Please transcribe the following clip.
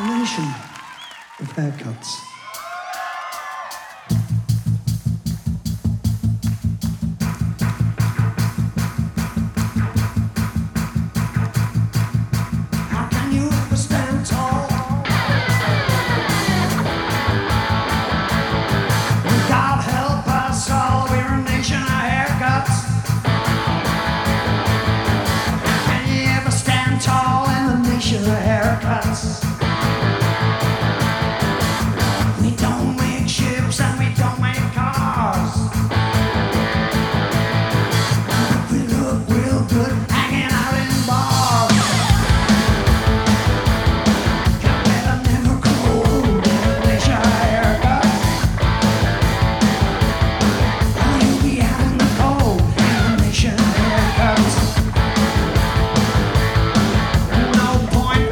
nation of haircuts. How can you ever stand tall? God help us all, we're a nation of haircuts. How can you ever stand tall in the nation of haircuts?